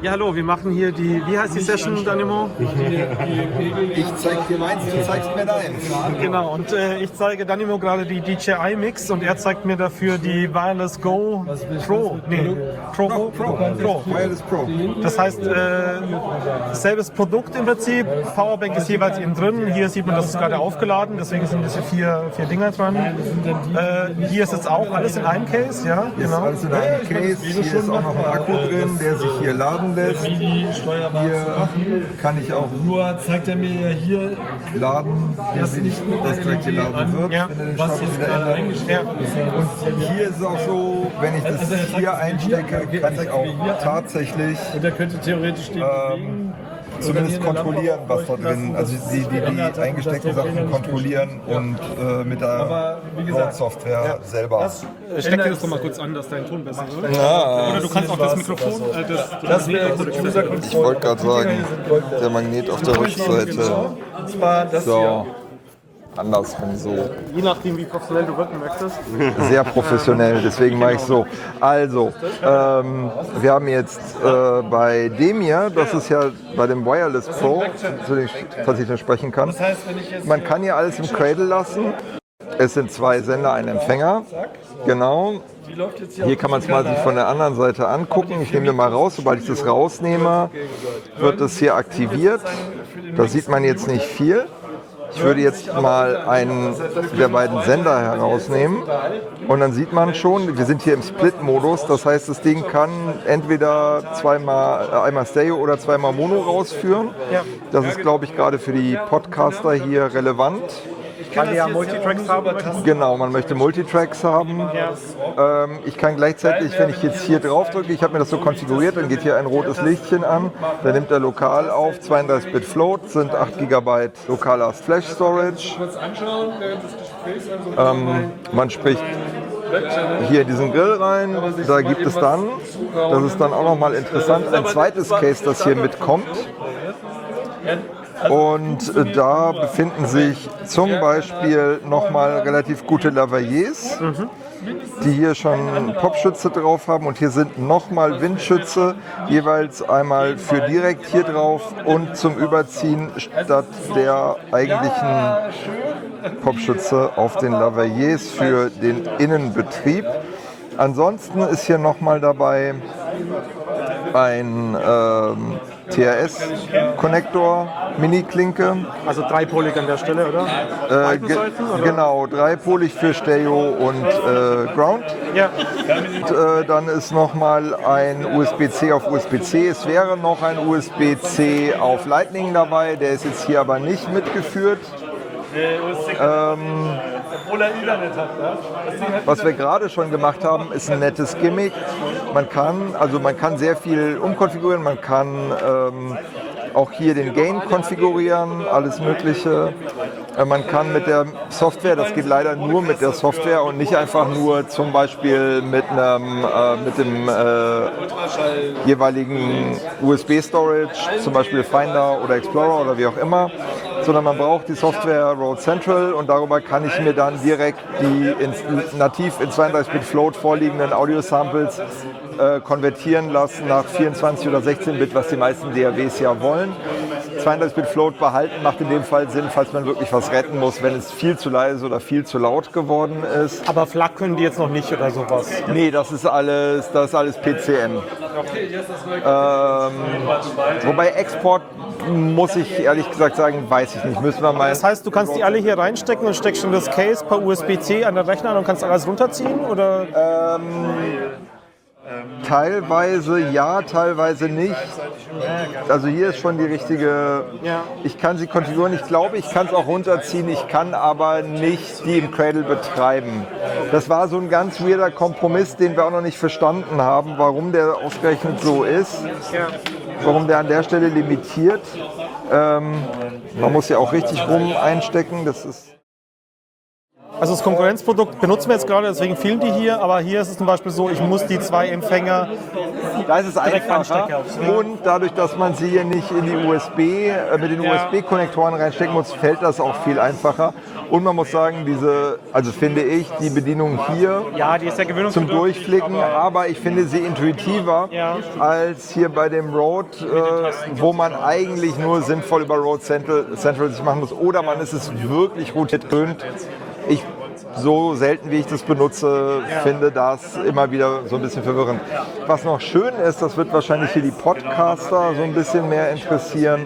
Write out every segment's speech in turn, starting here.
Ja, hallo, wir machen hier die, wie heißt die Session, Danimo? Ich zeig dir meins, du zeigst mir deins. Genau, und ich zeige Danimo gerade die DJI Mix und er zeigt mir dafür die Wireless Go Pro. Nee, Pro. Wireless Pro. Das heißt, selbes Produkt im Prinzip, Powerbank ist jeweils innen drin, hier sieht man, das ist gerade aufgeladen, deswegen sind diese vier Dinger dran. Hier ist jetzt auch alles in einem Case, ja, Ist genau. alles in einem Case. Hier ist auch noch ein Akku drin, der sich hier laden lässt. Hier kann ich auch Nur zeigt er mir hier laden, das direkt geladen wird, Ja. wenn er den was Status jetzt wieder gerade ändert. eingestellt ist. Und hier ist es auch so, wenn ich das hier einstecke, kann ich auch tatsächlich Und er könnte theoretisch den bewegen. zumindest kontrollieren, was da drin, also die eingesteckten Sachen kontrollieren und mit der Software selber. Steck dir das doch mal kurz an, dass dein Ton besser wird. Ja, Oder du kannst auch das Mikrofon, Das wäre User ich wollte gerade sagen, der Magnet auf der Rückseite. Und zwar das So, andersrum so. je nachdem, wie professionell du wirken möchtest. Sehr professionell, deswegen mache ich so. Also, wir haben jetzt bei dem hier, das ist ja bei dem Wireless Pro, zu dem ich tatsächlich sprechen kann, man kann hier alles im Cradle lassen. Es sind zwei Sender, ein Empfänger. Genau. Hier kann man es mal sich von der anderen Seite angucken. Ich nehme den mal raus. Sobald ich das rausnehme, wird das hier aktiviert. Da sieht man jetzt nicht viel. Ich würde jetzt mal einen der beiden Sender herausnehmen und dann sieht man schon, wir sind hier im Split-Modus, das heißt, das Ding kann entweder einmal Stereo oder zweimal Mono rausführen. Das ist, glaube ich, gerade für die Podcaster hier relevant. Weil wir ja Multitracks haben. Genau, man möchte Multitracks haben. Ich kann gleichzeitig, wenn ich jetzt hier drauf drücke, ich habe mir das so konfiguriert, dann geht hier ein rotes Lichtchen an, dann nimmt er lokal auf, 32-Bit Float, sind 8 GB lokaler Flash Storage. Man spricht hier in diesen Grill rein, da gibt es dann, das ist dann auch nochmal interessant, ein zweites Case, das hier mitkommt. Und da befinden sich zum Beispiel nochmal relativ gute Lavaliers, die hier schon Popschütze drauf haben. Und hier sind nochmal Windschütze, jeweils einmal für direkt hier drauf und zum Überziehen statt der eigentlichen Popschütze auf den Lavaliers für den Innenbetrieb. Ansonsten ist hier nochmal dabei ein TRS-Konnektor, Mini-Klinke. Also dreipolig an der Stelle, oder? Genau, dreipolig für Stereo und Ground. Ja. Und, dann ist nochmal ein USB-C auf USB-C. Es wäre noch ein USB-C auf Lightning dabei, der ist jetzt hier aber nicht mitgeführt. obwohl er Internet hat. Was wir gerade schon gemacht haben, ist ein nettes Gimmick. Man kann sehr viel umkonfigurieren, man kann auch hier den Gain konfigurieren, alles Mögliche. Man kann mit der Software, das geht leider nur mit der Software und nicht einfach nur zum Beispiel mit dem jeweiligen USB-Storage, zum Beispiel Finder oder Explorer oder wie auch immer, sondern man braucht die Software Rode Central und darüber kann ich mir dann direkt die nativ in 32-Bit Float vorliegenden Audio-Samples konvertieren lassen nach 24 oder 16-Bit, was die meisten DAWs ja wollen. 32-Bit Float behalten macht in dem Fall Sinn, falls man wirklich was retten muss, wenn es viel zu leise oder viel zu laut geworden ist. Aber FLAC können die jetzt noch nicht oder sowas? Nee, das ist alles PCM. Wobei Export, muss ich ehrlich gesagt sagen, weiß ich nicht. Müssen wir mal. Das heißt, du kannst die alle hier reinstecken und steckst schon das Case per USB-C an den Rechner an und kannst alles runterziehen? Oder? Teilweise ja, teilweise nicht. Also hier ist schon die richtige. Ja. Ich kann sie konfigurieren. Ich glaube, ich kann es auch runterziehen. Ich kann aber nicht die im Cradle betreiben. Das war so ein ganz weirder Kompromiss, den wir auch noch nicht verstanden haben, warum der ausgerechnet so ist. Warum der an der Stelle limitiert. Man muss ja auch richtig rum einstecken. Das ist. Also das Konkurrenzprodukt benutzen wir jetzt gerade, deswegen fehlen die hier, aber hier ist es zum Beispiel so, ich muss die 2 Empfänger Da ist es direkt einfacher anstecken. und dadurch, dass man sie hier nicht in die mit den USB-Konnektoren reinstecken muss, fällt das auch viel einfacher. Und man muss sagen, also finde ich, die Bedienung hier Ja, die ist ja zum gewöhnungsbedürftig. Durchklicken, aber ich finde sie intuitiver als hier bei dem Rode, wo man eigentlich nur sinnvoll über Rode Central sich machen muss. Oder man ist es wirklich routiert gewöhnt. Ich so selten wie ich das benutze, finde das immer wieder so ein bisschen verwirrend. Was noch schön ist, das wird wahrscheinlich hier die Podcaster so ein bisschen mehr interessieren.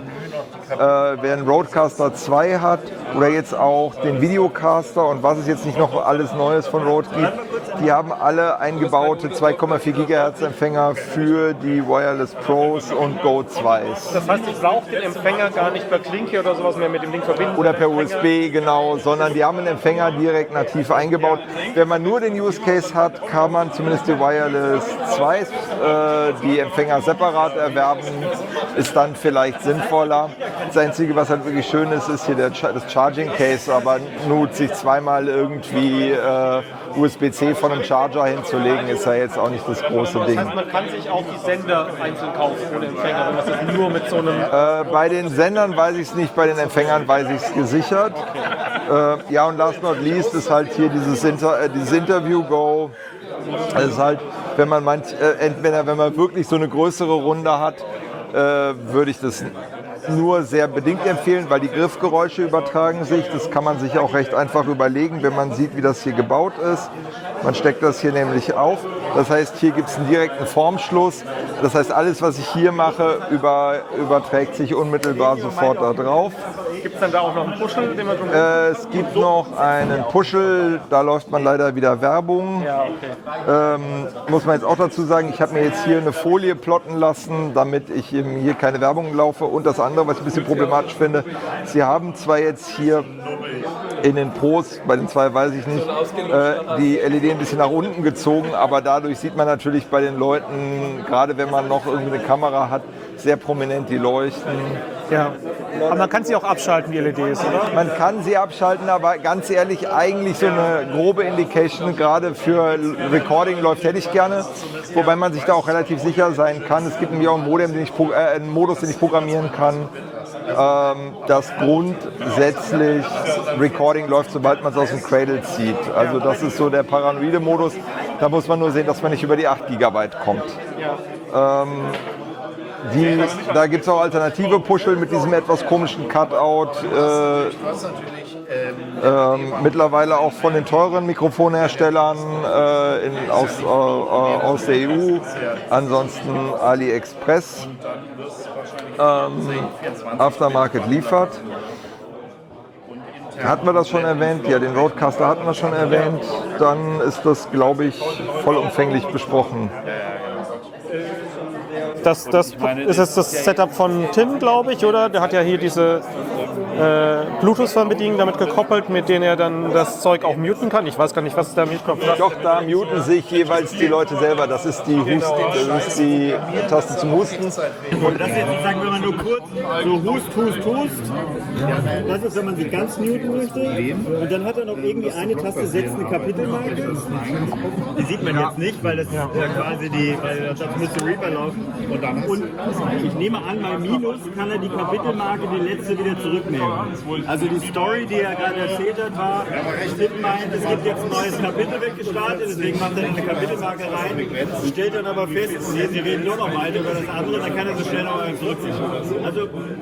Wer einen Rodecaster 2 hat oder jetzt auch den Videocaster und was es jetzt nicht noch alles Neues von Rode gibt, die haben alle eingebaute 2,4 GHz Empfänger für die Wireless Pros und Go 2s. Das heißt, ich brauche den Empfänger gar nicht per Klinke oder sowas mehr mit dem Ding verbinden. Oder per USB, genau, sondern die haben einen Empfänger direkt nativ eingebaut. Wenn man nur den Use Case hat, kann man zumindest die Wireless 2s, die Empfänger separat erwerben, ist dann vielleicht sinnvoller. Das Einzige, was halt wirklich schön ist, ist hier das Charging Case, aber nur sich zweimal irgendwie USB-C von einem Charger hinzulegen, ist ja jetzt auch nicht das große Ding. Das heißt, man kann sich auch die Sender einzeln kaufen ohne Empfänger, wenn man das nur mit so einem... Bei den Sendern weiß ich es nicht, bei den Empfängern weiß ich es gesichert. Ja, und last not least ist halt hier dieses Interview Go. Das ist halt, wenn man entweder wenn man wirklich so eine größere Runde hat, würde ich das nur sehr bedingt empfehlen, weil die Griffgeräusche übertragen sich. Das kann man sich auch recht einfach überlegen, wenn man sieht, wie das hier gebaut ist. Man steckt das hier nämlich auf. Das heißt, hier gibt es einen direkten Formschluss. Das heißt, alles, was ich hier mache, überträgt sich unmittelbar sofort da drauf. Gibt es dann da auch noch einen Puschel, den man drum... Es gibt noch einen Puschel, da läuft man leider wieder Werbung. Ja, okay. Muss man jetzt auch dazu sagen, ich habe mir jetzt hier eine Folie plotten lassen, damit ich eben hier keine Werbung laufe. Und das andere, was ich ein bisschen problematisch finde, sie haben zwar jetzt hier in den Pros, bei den 2 weiß ich nicht, die LED ein bisschen nach unten gezogen, aber dadurch sieht man natürlich bei den Leuten, gerade wenn man noch irgendwie eine Kamera hat, sehr prominent die leuchten. Ja. Aber man kann sie auch abschalten, die LEDs, oder? Man kann sie abschalten, aber ganz ehrlich, eigentlich so eine grobe Indication, gerade für Recording läuft, hätte ich gerne. Wobei man sich da auch relativ sicher sein kann. Es gibt nämlich auch einen Modus, den ich programmieren kann, dass grundsätzlich Recording läuft, sobald man es aus dem Cradle zieht. Also das ist so der paranoide Modus. Da muss man nur sehen, dass man nicht über die 8 GB kommt. Da gibt es auch alternative Puschel mit diesem etwas komischen Cutout. Mittlerweile auch von den teuren Mikrofonherstellern aus der EU. Ansonsten AliExpress. Aftermarket liefert. Hatten wir das schon erwähnt? Ja, den Rodecaster hatten wir schon erwähnt. Dann ist das, glaube ich, vollumfänglich besprochen. Das ist jetzt das Setup von Tim, glaube ich, oder? Der hat ja hier diese Bluetooth-Fernbedienungen damit gekoppelt, mit denen er dann das Zeug auch muten kann. Ich weiß gar nicht, was ist da mitkommt. Doch, da muten sich jeweils die Leute selber. Das ist die Taste zum Husten. Und das jetzt sozusagen, wenn man nur kurz so hust. Das ist, wenn man sie ganz muten möchte. Und dann hat er noch irgendwie eine Taste, setzt eine Kapitelmarke. Die sieht man jetzt nicht, weil das quasi weil das müsste Reaper laufen. Und ich nehme an, bei Minus kann er die Kapitelmarke, die letzte, wieder zurücknehmen. Also die Story, die er gerade erzählt hat, war, Tim meint, es gibt jetzt ein neues Kapitel weggestartet, deswegen macht er eine Kapitelmarke rein, stellt dann aber fest, nee, sie reden nur noch weiter über das andere, dann kann er so schnell noch einen zurückziehen. Also,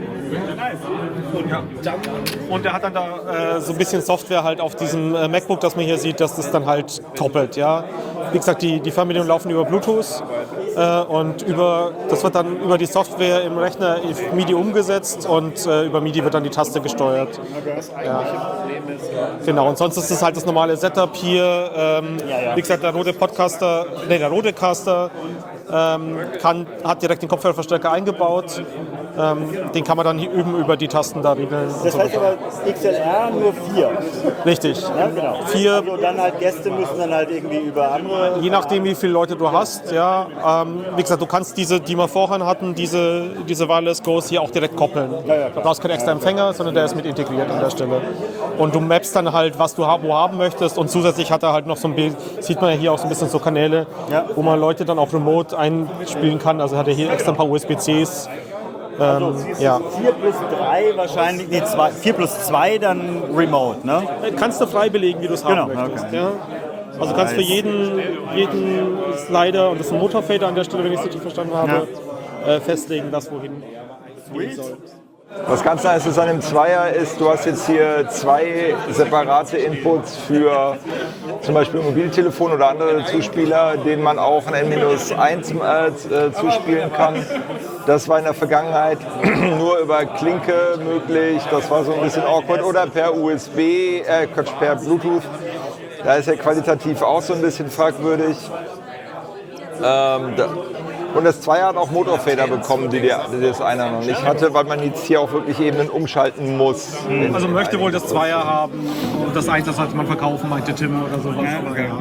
nice. Und er hat dann da so ein bisschen Software halt auf diesem MacBook, das man hier sieht, dass das dann halt koppelt, ja. Wie gesagt, die Fernbedienungen laufen über Bluetooth und das wird dann über die Software im Rechner MIDI umgesetzt und über MIDI wird dann die Taste gesteuert. Ja. Genau, und sonst ist es halt das normale Setup hier. Wie gesagt, der Rodecaster hat direkt den Kopfhörerverstärker eingebaut. Den kann man dann hier üben über die Tasten da regeln. und Das so heißt weiter. aber XLR nur 4. Richtig. Ja, genau. 4, Also dann halt Gäste müssen dann halt irgendwie über andere. je nachdem wie viele Leute du hast. Ja, wie gesagt, du kannst diese, die wir vorhin hatten, diese Wireless Go's hier auch direkt koppeln. Du brauchst keinen extra Empfänger, sondern der ist mit integriert an der Stelle. Und du mappst dann halt, was du wo haben möchtest. Und zusätzlich hat er halt noch so ein Bild, sieht man ja hier auch so ein bisschen so Kanäle, wo man Leute dann auch remote einspielen kann. Also hat er hier extra ein paar USB-Cs. Ja. 4 plus 3 wahrscheinlich, nee, 4 plus 2 dann remote, ne? Kannst du frei belegen, wie du es haben Genau, möchtest. Ja? Also kannst für jeden Slider, und das ist ein Motorfader an der Stelle, wenn ich es richtig verstanden habe, festlegen, das wohin gehen soll. Was ganz nice ist an dem Zweier ist, du hast jetzt hier 2 separate Inputs für zum Beispiel ein Mobiltelefon oder andere Zuspieler, denen man auch ein N-1 zuspielen kann. Das war in der Vergangenheit nur über Klinke möglich, das war so ein bisschen awkward, oder per per Bluetooth. Da ist ja qualitativ auch so ein bisschen fragwürdig. Und das Zweier hat auch Motorfader bekommen, die das einer noch nicht hatte, weil man jetzt hier auch wirklich Ebenen umschalten muss. Also möchte wohl das Zweier haben und das Eins, das sollte man verkaufen, meinte Tim oder sowas. Aber, ja.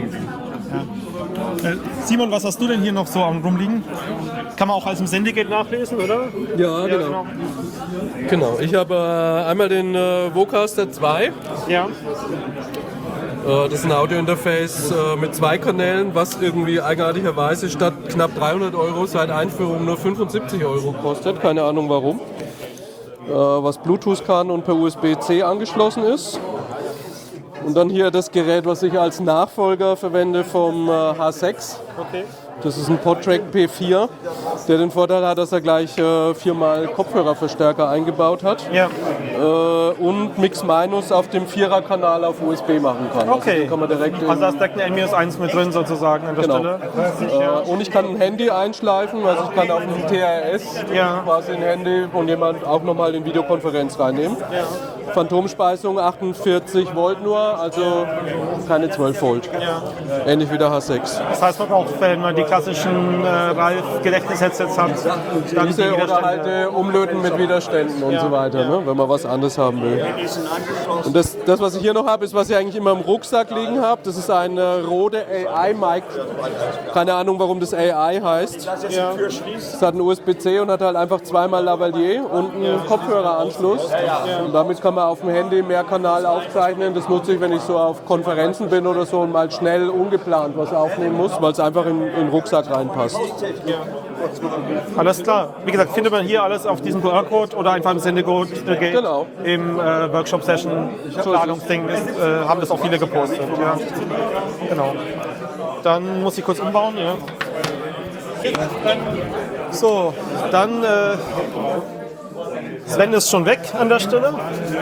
Simon, was hast du denn hier noch so am rumliegen? Kann man auch als im Sendegate nachlesen, oder? Ja, genau. Genau, ich habe einmal den Vocaster 2. Ja. Das ist ein Audio-Interface mit 2 Kanälen, was irgendwie eigenartigerweise statt knapp 300 € seit Einführung nur 75 € kostet. Keine Ahnung warum. Was Bluetooth kann und per USB-C angeschlossen ist. Und dann hier das Gerät, was ich als Nachfolger verwende vom H6. Okay. Das ist ein PodTrack P4, der den Vorteil hat, dass er gleich 4x Kopfhörerverstärker eingebaut hat. Ja. Und Mix-Minus auf dem 4er-Kanal auf USB machen kann. Okay. Also, den kann man direkt Also da ist direkt ein N-1 mit drin sozusagen an der Genau. Stelle. Und ich kann ein Handy einschleifen, also ich kann auf dem TRS quasi ein Handy und jemand auch nochmal in Videokonferenz reinnehmen. Ja. Phantomspeisung 48 Volt nur, also keine 12 Volt. Ja. Ähnlich wie der H6. Das heißt, man braucht, wenn man die klassischen Ralf-Gedächtnis-Headsets hat, dann die Diese oder Widerstände. halt Umlöten mit Widerständen und so weiter, ne, wenn man was anderes haben will. Und das, was ich hier noch habe, ist, was ich eigentlich immer im Rucksack liegen habe. Das ist ein Rode AI-Mic. Keine Ahnung, warum das AI heißt. Es hat einen USB-C und hat halt einfach 2x Lavalier und einen Kopfhöreranschluss. Und damit kann man auf dem Handy mehr Kanal aufzeichnen. Das nutze ich, wenn ich so auf Konferenzen bin oder so und mal schnell ungeplant was aufnehmen muss, weil es einfach in den Rucksack reinpasst. Alles klar. Wie gesagt, findet man hier alles auf diesem QR-Code oder einfach im Sendegate Genau. im Workshop-Session-Planungsding haben das auch viele gepostet. Ja. Genau. Dann muss ich kurz umbauen. Ja. So, dann Sven ist schon weg an der Stelle.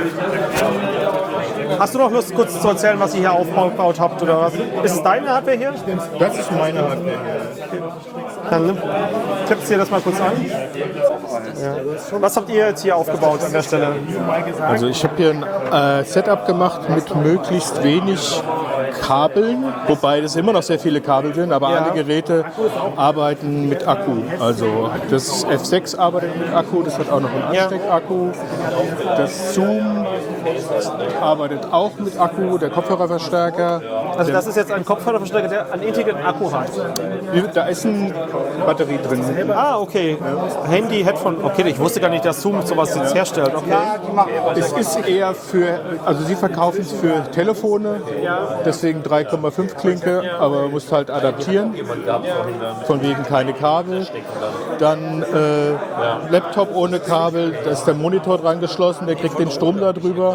Hast du noch Lust, kurz zu erzählen, was ihr hier aufgebaut habt oder was? Ist es deine Hardware hier? Das ist meine Hardware. Dann tippst du dir das mal kurz an. Ja. Was habt ihr jetzt hier aufgebaut an der Stelle? Also ich habe hier ein Setup gemacht mit möglichst wenig Kabeln, wobei das immer noch sehr viele Kabel sind, aber alle Geräte arbeiten mit Akku. Also das F6 arbeitet mit Akku, das hat auch noch einen Ansteckakku. Das Zoom arbeitet auch mit Akku, der Kopfhörerverstärker. Also das ist jetzt ein Kopfhörerverstärker, der einen integrierten Akku hat. Da ist eine Batterie drin. Ah, okay. Handy, Headphone. Okay, ich wusste gar nicht, dass Zoom sowas jetzt herstellt. Okay. Es ist eher für, also sie verkaufen es für Telefone, deswegen 3,5 Klinke, aber man muss halt adaptieren, von wegen keine Kabel. Dann Laptop ohne Kabel, da ist der Monitor dran geschlossen, der kriegt den Strom da drüber.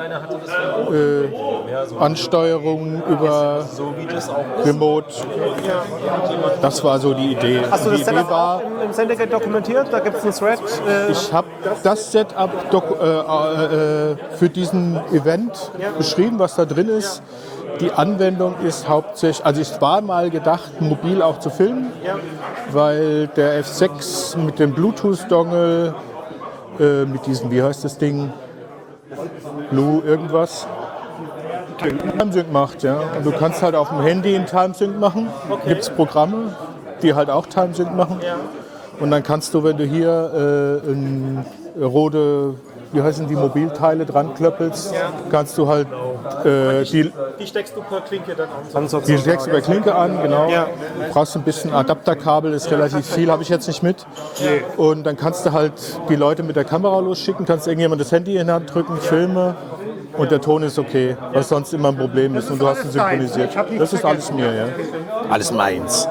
Ansteuerung über Remote, das war so die Idee. Hast du das Die Setup Idee war, auch im Sendegate dokumentiert? Da gibt es einen Thread. ich habe das Setup für diesen Event beschrieben, was da drin ist. Die Anwendung ist hauptsächlich, also es war mal gedacht, mobil auch zu filmen, weil der F6 mit dem Bluetooth-Dongle, mit diesem, wie heißt das Ding, Blue irgendwas, Timesync macht. Ja. Und du kannst halt auf dem Handy einen Timesync machen, gibt es Programme, die halt auch Timesync machen. Und dann kannst du, wenn du hier ein Rode, wie heißen die Mobilteile dran klöppelst, kannst du halt Die steckst du per Klinke dann an. die steckst du bei Klinke an, genau. Ja. Du brauchst ein bisschen Adapterkabel, ist relativ viel, habe ich jetzt nicht mit. Und dann kannst du halt die Leute mit der Kamera losschicken, kannst irgendjemand das Handy in die Hand drücken, Filme und der Ton ist okay, was sonst immer ein Problem ist und du hast ihn synchronisiert. Das ist alles mir, ja. Alles meins.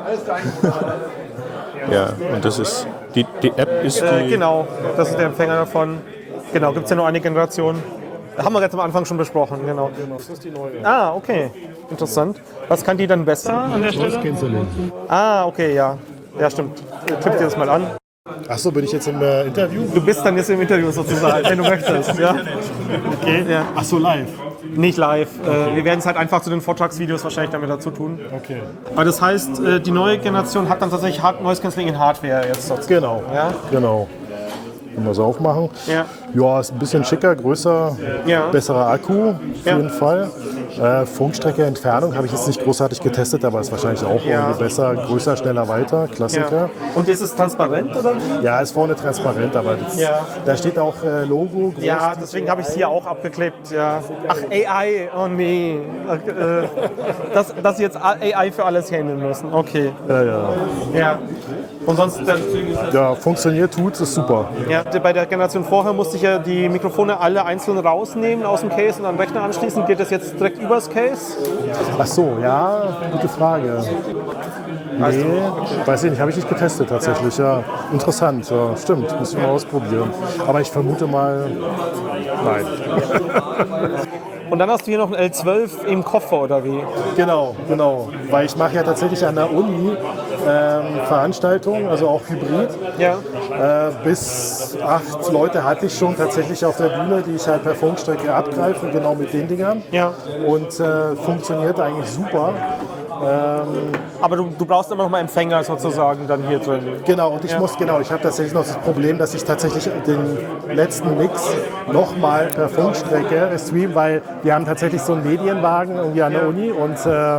Ja, und das ist, die App ist die... Genau, das ist der Empfänger davon. Genau, gibt es ja nur eine Generation. Haben wir jetzt am Anfang schon besprochen, genau. Das ist die neue. Ah, okay. Interessant. Was kann die dann besser an der Stelle? Ah, okay, ja. Ja, stimmt. Klick dir das mal an. Achso, bin ich jetzt im Interview? Du bist dann jetzt im Interview sozusagen, wenn du möchtest. Ja? Okay. Ja. Achso, live. Nicht live. Wir werden es halt einfach zu den Vortragsvideos wahrscheinlich damit dazu tun. Okay. Aber das heißt, die neue Generation hat dann tatsächlich Noise Cancelling in Hardware jetzt dazu. Genau. Ja? Genau. Können wir so aufmachen. Ja. Ja, ist ein bisschen schicker, größer, Ja. besserer Akku auf Ja. jeden Fall. Funkstrecke, Entfernung habe ich jetzt nicht großartig getestet, aber ist wahrscheinlich auch Ja. irgendwie besser. Größer, schneller, weiter, Klassiker. Ja. Und ist es transparent oder? Ja, ist vorne transparent, aber das, Ja. da steht auch Logo groß. Ja, deswegen habe ich es hier auch abgeklebt. Ja. Ach, AI, oh nee. Dass Sie jetzt AI für alles handeln müssen. Okay. Ja. Ja. Und sonst, Ja, funktioniert, tut, ist super. ja, bei der Generation vorher musste ich ja die Mikrofone alle einzeln rausnehmen aus dem Case und an den Rechner anschließen. Geht das jetzt direkt übers Case? Ach so, ja, gute Frage. Nee, weiß ich nicht, habe ich nicht getestet tatsächlich. Ja, interessant, ja, stimmt, muss ich mal ausprobieren. Aber ich vermute mal, nein. Und dann hast du hier noch ein L12 im Koffer, oder wie? Genau, weil ich mache ja tatsächlich an der Uni Veranstaltungen, also auch Hybrid. Ja. Bis 8 Leute hatte ich schon tatsächlich auf der Bühne, die ich halt per Funkstrecke abgreife, genau mit den Dingern. Ja. Und funktioniert eigentlich super. Aber du brauchst immer noch mal Empfänger sozusagen dann hier drin. Genau, und ich ich habe tatsächlich noch das Problem, dass ich tatsächlich den letzten Mix nochmal per Funkstrecke streame, weil wir haben tatsächlich so einen Medienwagen irgendwie an der Uni und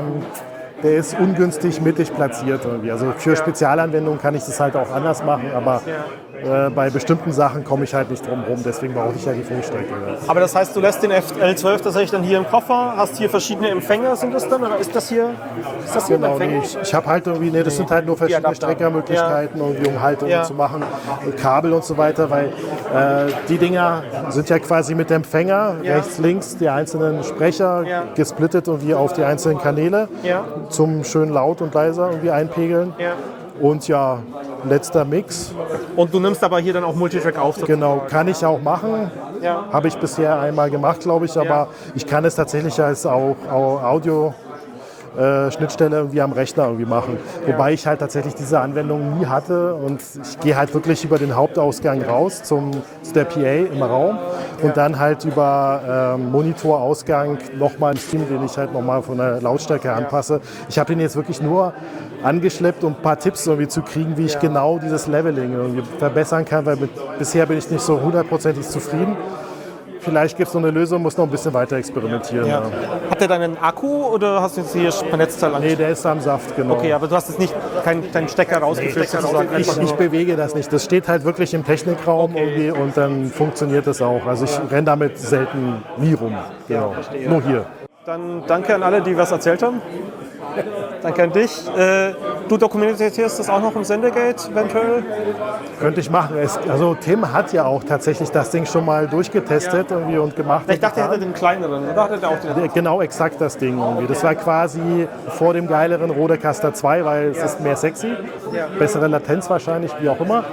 der ist ungünstig mittig platziert irgendwie. Also für Spezialanwendungen kann ich das halt auch anders machen, aber bei bestimmten Sachen komme ich halt nicht drum rum, deswegen brauche ich ja die Funkstrecke. Aber das heißt, du lässt den L12 tatsächlich dann hier im Koffer, hast hier verschiedene Empfänger, sind das dann? Oder ist das hier ein Genau, Empfänger? nee, ich habe halt irgendwie, das sind halt nur verschiedene Adapter. Streckermöglichkeiten, irgendwie, um Haltungen zu machen, Kabel und so weiter, weil die Dinger sind ja quasi mit Empfänger, rechts, links, die einzelnen Sprecher gesplittet irgendwie auf die einzelnen Kanäle zum schön laut und leiser irgendwie einpegeln. Ja. Und ja, letzter Mix. Und du nimmst aber hier dann auch Multitrack auf. Genau, kann ich auch machen. Ja. Habe ich bisher einmal gemacht, glaube ich, aber ich kann es tatsächlich als auch Audio Schnittstelle irgendwie am Rechner irgendwie machen. Wobei ich halt tatsächlich diese Anwendung nie hatte und ich gehe halt wirklich über den Hauptausgang raus zu der PA im Raum und dann halt über Monitorausgang nochmal einen Stream, den ich halt nochmal von der Lautstärke anpasse. Ich habe den jetzt wirklich nur angeschleppt, um ein paar Tipps irgendwie zu kriegen, wie ich genau dieses Leveling irgendwie verbessern kann, weil bisher bin ich nicht so hundertprozentig zufrieden. Vielleicht gibt es noch eine Lösung, muss noch ein bisschen weiter experimentieren. Ja. Hat der dann einen Akku oder hast du jetzt hier per Netzteil an? Nee, der ist am Saft, genau. Okay, aber du hast jetzt nicht keinen Stecker rausgeführt sozusagen. Ich bewege das nicht. Das steht halt wirklich im Technikraum irgendwie und dann funktioniert das auch. Also ich renne damit selten nie rum. Genau. Nur hier. Dann danke an alle, die was erzählt haben. Danke an dich. Du dokumentierst das auch noch im Sendegate eventuell? Könnte ich machen. Also Tim hat ja auch tatsächlich das Ding schon mal durchgetestet irgendwie und gemacht. Ich dachte, er hatte den kleineren, oder hatte der auch den? Genau, exakt das Ding irgendwie. Das war quasi vor dem geileren Rodecaster 2, weil es ist mehr sexy. Bessere Latenz wahrscheinlich, wie auch immer.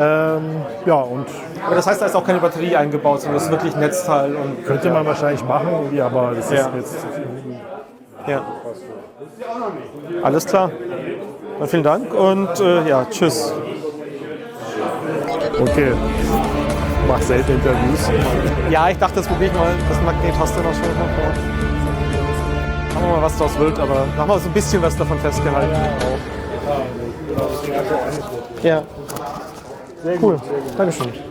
Und Aber das heißt, da ist auch keine Batterie eingebaut, sondern das ist wirklich ein Netzteil. Und könnte man wahrscheinlich machen, irgendwie, aber das ist jetzt... Ja. Alles klar. Dann vielen Dank und tschüss. Okay. Mach selten Interviews. Ja, ich dachte, das probiere ich mal. Das Magnet hast du noch schon. Machen wir mal, was draus wird, aber machen wir so ein bisschen was davon festgehalten. Ja. Cool. Dankeschön.